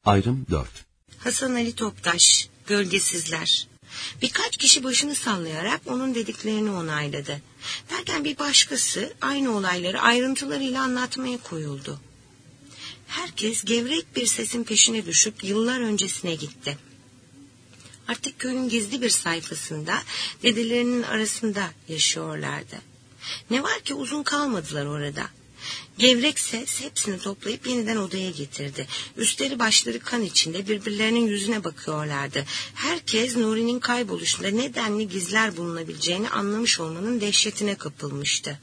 Ayrım 4. Hasan Ali Toptaş, Gölgesizler. Birkaç kişi başını sallayarak onun dediklerini onayladı. Derken bir başkası aynı olayları ayrıntılarıyla anlatmaya koyuldu. Herkes gevrek bir sesin peşine düşüp yıllar öncesine gitti. Artık köyün gizli bir sayfasında dedelerinin arasında yaşıyorlardı. Ne var ki uzun kalmadılar orada. Gevrek ses hepsini toplayıp yeniden odaya getirdi. Üstleri başları kan içinde birbirlerinin yüzüne bakıyorlardı. Herkes Nuri'nin kayboluşunda nedenli gizler bulunabileceğini anlamış olmanın dehşetine kapılmıştı.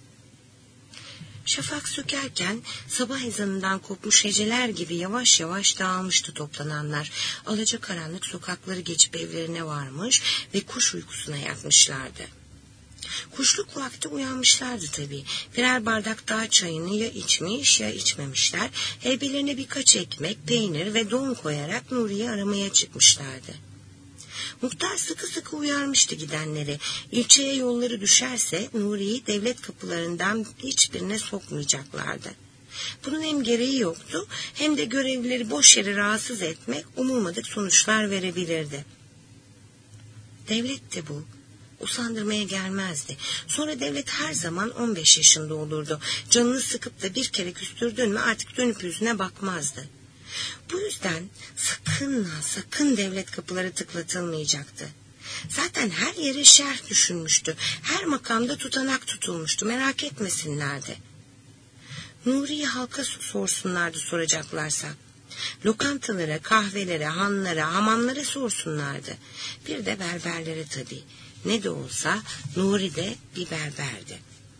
Şafak sökerken sabah ezanından kopmuş heceler gibi yavaş yavaş dağılmıştı toplananlar. Alacakaranlık sokakları geçip evlerine varmış ve kuş uykusuna yatmışlardı. Kuşluk vakti uyanmışlardı tabii. Birer bardak daha çayını ya içmiş ya içmemişler. Elbelerine birkaç ekmek, peynir ve don koyarak Nuri'yi aramaya çıkmışlardı. Muhtar sıkı sıkı uyarmıştı gidenleri. İlçeye yolları düşerse Nuri'yi devlet kapılarından hiçbirine sokmayacaklardı. Bunun hem gereği yoktu hem de görevlileri boş yere rahatsız etmek umulmadık sonuçlar verebilirdi. Devlet de bu. Usandırmaya gelmezdi. Sonra devlet her zaman 15 yaşında olurdu. Canını sıkıp da bir kere küstürdün mü artık dönüp yüzüne bakmazdı. Bu yüzden sakın devlet kapıları tıklatılmayacaktı. Zaten her yere şerh düşünmüştü. Her makamda tutanak tutulmuştu. Merak etmesinlerdi. Nuri'yi halka sorsunlardı soracaklarsa. Lokantalara, kahvelere, hanlara, hamamlara sorsunlardı. Bir de berberlere tabii. Ne de olsa Nuri de bir berberdi.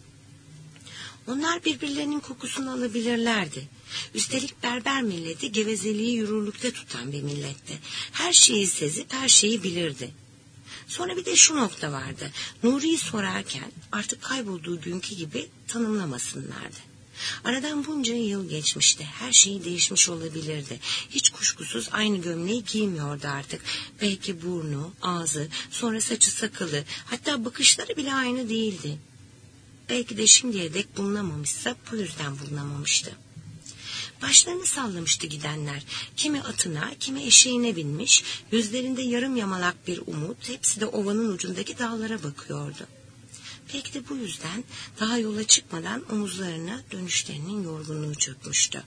Onlar birbirlerinin kokusunu alabilirlerdi. Üstelik berber milleti gevezeliği yürürlükte tutan bir milletti. Her şeyi sezip her şeyi bilirdi. Sonra bir de şu nokta vardı. Nuri'yi sorarken artık kaybolduğu günkü gibi tanımlamasınlardı. Aradan bunca yıl geçmişti. Her şey değişmiş olabilirdi. Hiç kuşkusuz aynı gömleği giymiyordu artık. Belki burnu, ağzı, sonra saçı sakalı, hatta bakışları bile aynı değildi. Belki de şimdiye dek bulunamamışsa bu yüzden bulunamamıştı. Başlarını sallamıştı gidenler. Kimi atına, kimi eşeğine binmiş, yüzlerinde yarım yamalak bir umut, hepsi de ovanın ucundaki dağlara bakıyordu. Belki de bu yüzden daha yola çıkmadan omuzlarına dönüşlerinin yorgunluğu çökmüştü.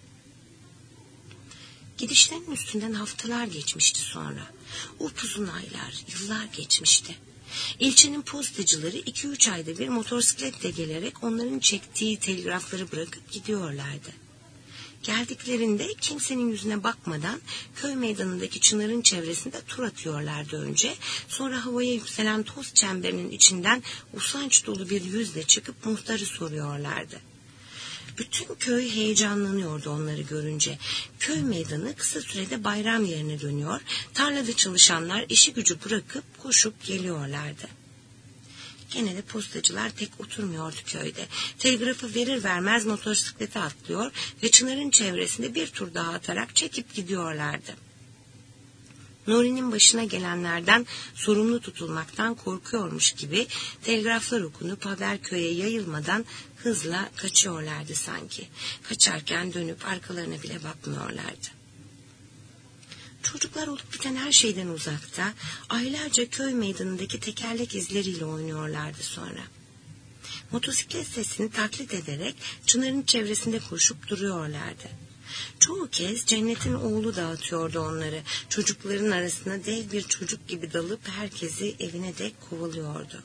Gidişlerinin üstünden haftalar geçmişti sonra. Upuzun aylar, yıllar geçmişti. İlçenin postacıları 2-3 ayda bir motosikletle gelerek onların çektiği telgrafları bırakıp gidiyorlardı. Geldiklerinde kimsenin yüzüne bakmadan köy meydanındaki çınarın çevresinde tur atıyorlardı önce. Sonra havaya yükselen toz çemberinin içinden usanç dolu bir yüzle çıkıp muhtarı soruyorlardı. Bütün köy heyecanlanıyordu onları görünce. Köy meydanı kısa sürede bayram yerine dönüyor. Tarlada çalışanlar işi gücü bırakıp koşup geliyorlardı. Gene de postacılar tek oturmuyordu köyde. Telgrafı verir vermez motosiklete atlıyor ve çınarın çevresinde bir tur daha atarak çekip gidiyorlardı. Nuri'nin başına gelenlerden sorumlu tutulmaktan korkuyormuş gibi telgraflar okunup haber köye yayılmadan hızla kaçıyorlardı sanki. Kaçarken dönüp arkalarına bile bakmıyorlardı. Çocuklar olup biten her şeyden uzakta, aylarca köy meydanındaki tekerlek izleriyle oynuyorlardı sonra. Motosiklet sesini taklit ederek çınarın çevresinde koşup duruyorlardı. Çoğu kez cennetin oğlu dağıtıyordu onları. Çocukların arasına dev bir çocuk gibi dalıp herkesi evine dek kovalıyordu.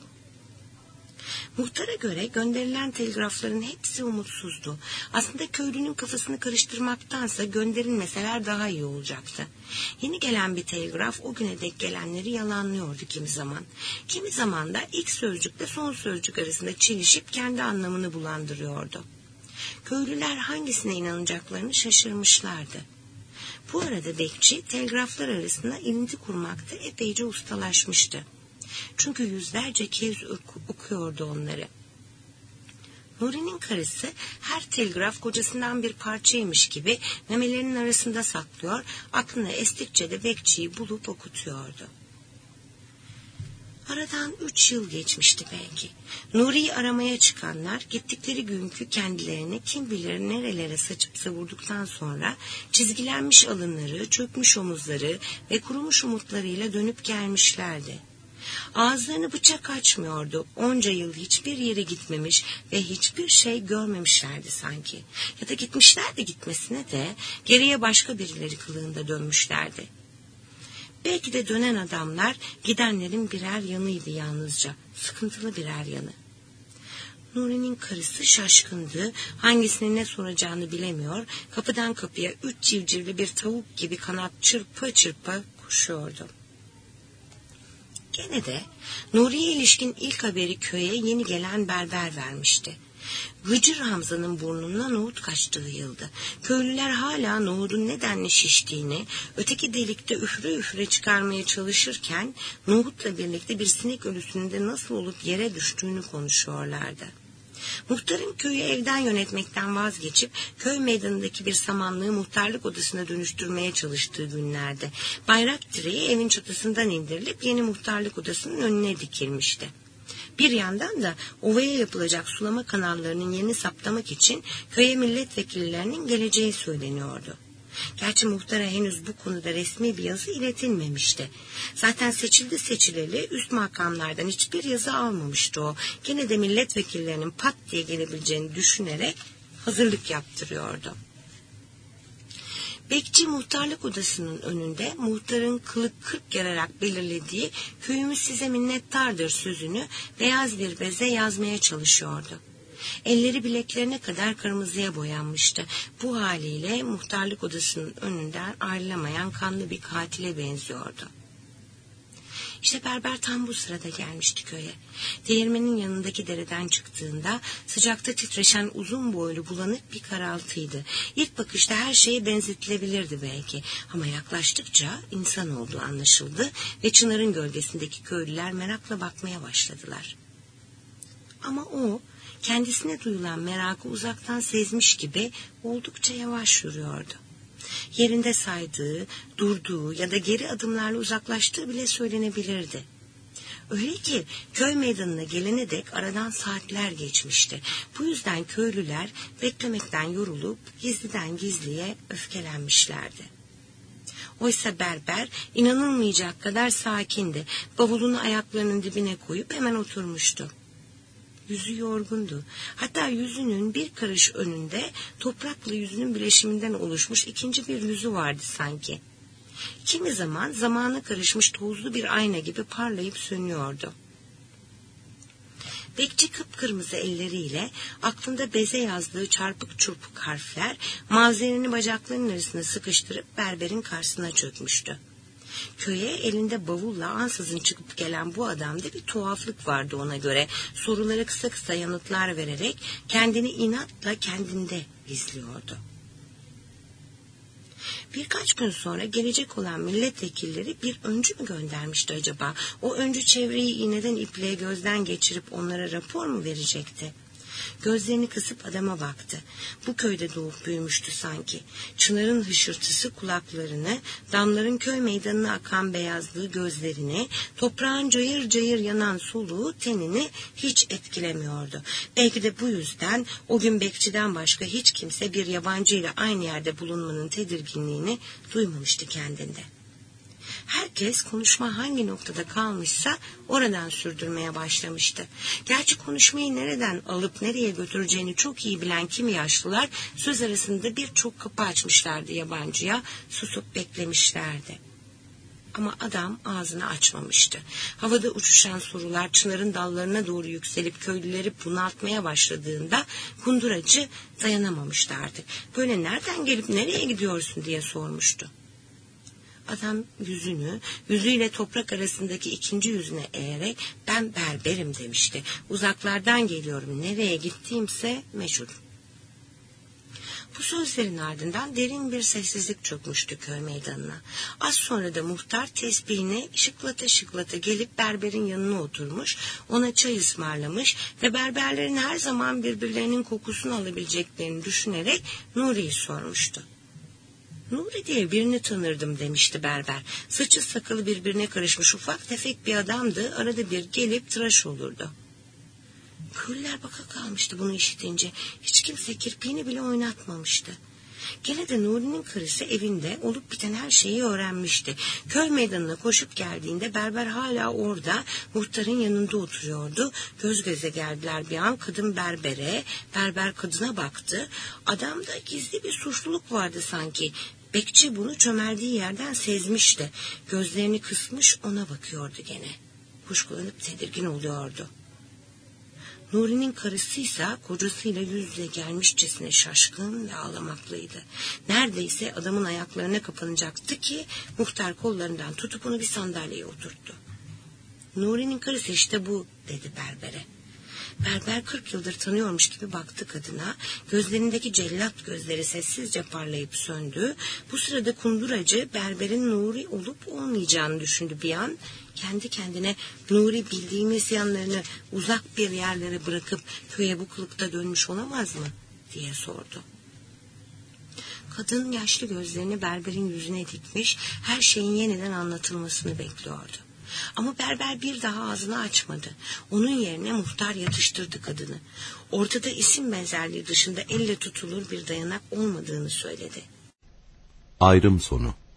Muhtara göre gönderilen telgrafların hepsi umutsuzdu. Aslında köylünün kafasını karıştırmaktansa gönderilmeseler daha iyi olacaktı. Yeni gelen bir telgraf o güne dek gelenleri yalanlıyordu kimi zaman. Kimi zaman da ilk sözcükle son sözcük arasında çelişip kendi anlamını bulandırıyordu. Köylüler hangisine inanacaklarını şaşırmışlardı. Bu arada bekçi telgraflar arasında ilinti kurmakta epeyce ustalaşmıştı. Çünkü yüzlerce kez okuyordu onları. Nuri'nin karısı her telgraf kocasından bir parçaymış gibi memelerinin arasında saklıyor, aklına estikçe de bekçiyi bulup okutuyordu. Aradan 3 yıl geçmişti belki. Nuri'yi aramaya çıkanlar gittikleri günkü kendilerini kim bilir nerelere saçıp savurduktan sonra çizgilenmiş alınları, çökmüş omuzları ve kurumuş umutlarıyla dönüp gelmişlerdi. Ağızlarını bıçak açmıyordu. Onca yıl hiçbir yere gitmemiş ve hiçbir şey görmemişlerdi sanki. Ya da gitmişler de gitmesine de geriye başka birileri kılığında dönmüşlerdi. Belki de dönen adamlar gidenlerin birer yanıydı yalnızca. Sıkıntılı birer yanı. Nuri'nin karısı şaşkındı. Hangisine ne soracağını bilemiyor. Kapıdan kapıya 3 civcivli bir tavuk gibi kanat çırpa çırpa koşuyordu. Gene de Nuri'ye ilişkin ilk haberi köye yeni gelen berber vermişti. Gıcır Hamza'nın burnuna nohut kaçtığı yıldı. Köylüler hala nohudun nedenle şiştiğini, öteki delikte üfre üfre çıkarmaya çalışırken nohutla birlikte bir sinek ölüsünün de nasıl olup yere düştüğünü konuşuyorlardı. Muhtarın köyü evden yönetmekten vazgeçip köy meydanındaki bir samanlığı muhtarlık odasına dönüştürmeye çalıştığı günlerde bayrak direği evin çatısından indirilip yeni muhtarlık odasının önüne dikilmişti. Bir yandan da ovaya yapılacak sulama kanallarının yerini saptamak için köye milletvekillerinin geleceği söyleniyordu. Gerçi muhtara henüz bu konuda resmi bir yazı iletilmemişti. Zaten seçileli üst makamlardan hiçbir yazı almamıştı o. Gene de milletvekillerinin pat diye gelebileceğini düşünerek hazırlık yaptırıyordu. Bekçi muhtarlık odasının önünde muhtarın kılık 40 yararak belirlediği köyümüz size minnettardır sözünü beyaz bir beze yazmaya çalışıyordu. Elleri bileklerine kadar kırmızıya boyanmıştı. Bu haliyle muhtarlık odasının önünden ayrılamayan kanlı bir katile benziyordu. İşte berber tam bu sırada gelmişti köye. Değirmenin yanındaki dereden çıktığında sıcakta titreşen uzun boylu bulanık bir karaltıydı. İlk bakışta her şeye benzetilebilirdi belki. Ama yaklaştıkça insan olduğu anlaşıldı ve çınarın gölgesindeki köylüler merakla bakmaya başladılar. Ama o kendisine duyulan merakı uzaktan sezmiş gibi oldukça yavaş yürüyordu. Yerinde saydığı, durduğu ya da geri adımlarla uzaklaştığı bile söylenebilirdi. Öyle ki köy meydanına gelene dek aradan saatler geçmişti. Bu yüzden köylüler beklemekten yorulup gizliden gizliye öfkelenmişlerdi. Oysa berber inanılmayacak kadar sakindi. Bavulunu ayaklarının dibine koyup hemen oturmuştu. Yüzü yorgundu. Hatta yüzünün bir karış önünde toprakla yüzünün bileşiminden oluşmuş ikinci bir yüzü vardı sanki. Kimi zaman zamana karışmış tozlu bir ayna gibi parlayıp sönüyordu. Bekçi kıpkırmızı elleriyle aklında beze yazdığı çarpık çırpık harfler mavzerini bacaklarının arasına sıkıştırıp berberin karşısına çökmüştü. Köye elinde bavulla ansızın çıkıp gelen bu adamda bir tuhaflık vardı ona göre. Sorulara kısa kısa yanıtlar vererek kendini inatla kendinde gizliyordu. Birkaç gün sonra gelecek olan milletvekilleri bir öncü mü göndermişti acaba? O öncü çevreyi iğneden ipliğe gözden geçirip onlara rapor mu verecekti? Gözlerini kısıp adama baktı. Bu köyde doğup büyümüştü sanki. Çınarın hışırtısı kulaklarını, damların köy meydanına akan beyazlığı gözlerini, toprağın cayır cayır yanan soluğu tenini hiç etkilemiyordu. Belki de bu yüzden o gün bekçiden başka hiç kimse bir yabancı ile aynı yerde bulunmanın tedirginliğini duymamıştı kendinde. Herkes konuşma hangi noktada kalmışsa oradan sürdürmeye başlamıştı. Gerçi konuşmayı nereden alıp nereye götüreceğini çok iyi bilen kimi yaşlılar söz arasında birçok kapı açmışlardı yabancıya, susup beklemişlerdi. Ama adam ağzını açmamıştı. Havada uçuşan sorular çınarın dallarına doğru yükselip köylüleri bunaltmaya başladığında kunduracı dayanamamıştı artık. Böyle nereden gelip nereye gidiyorsun diye sormuştu. Adam yüzüyle toprak arasındaki ikinci yüzüne eğerek ben berberim demişti. Uzaklardan geliyorum, nereye gittiğimse meçhul. Bu sözlerin ardından derin bir sessizlik çökmüştü köy meydanına. Az sonra da muhtar tesbihine şıklata şıklata gelip berberin yanına oturmuş, ona çay ısmarlamış ve berberlerin her zaman birbirlerinin kokusunu alabileceklerini düşünerek Nuri'yi sormuştu. Nuri diye birini tanırdım demişti berber. Saçı sakalı birbirine karışmış ufak tefek bir adamdı. Arada bir gelip tıraş olurdu. Köylüler baka kalmıştı bunu işitince. Hiç kimse kirpiğini bile oynatmamıştı. Gene de Nuri'nin karısı evinde olup biten her şeyi öğrenmişti. Köy meydanına koşup geldiğinde berber hala orada muhtarın yanında oturuyordu. Göz göze geldiler bir an. Kadın berbere, berber kadına baktı. Adamda gizli bir suçluluk vardı sanki. Bekçi bunu çömeldiği yerden sezmişti. Gözlerini kısmış ona bakıyordu gene. Kuşkulanıp tedirgin oluyordu. Nuri'nin karısıysa kocasıyla yüz yüze gelmişçesine şaşkın ve ağlamaklıydı. Neredeyse adamın ayaklarına kapanacaktı ki muhtar kollarından tutup onu bir sandalyeye oturttu. Nuri'nin karısı işte bu dedi berbere. Berber 40 yıldır tanıyormuş gibi baktı kadına. Gözlerindeki cellat gözleri sessizce parlayıp söndü. Bu sırada kunduracı berberin Nuri olup olmayacağını düşündü bir an. Kendi kendine Nuri bildiğimiz yanlarını uzak bir yerlere bırakıp köye bu kılıkta dönmüş olamaz mı diye sordu. Kadın yaşlı gözlerini berberin yüzüne dikmiş, her şeyin yeniden anlatılmasını bekliyordu. Ama berber bir daha ağzını açmadı. Onun yerine muhtar yatıştırdı kadını. Ortada isim benzerliği dışında elle tutulur bir dayanak olmadığını söyledi. Ayrım sonu.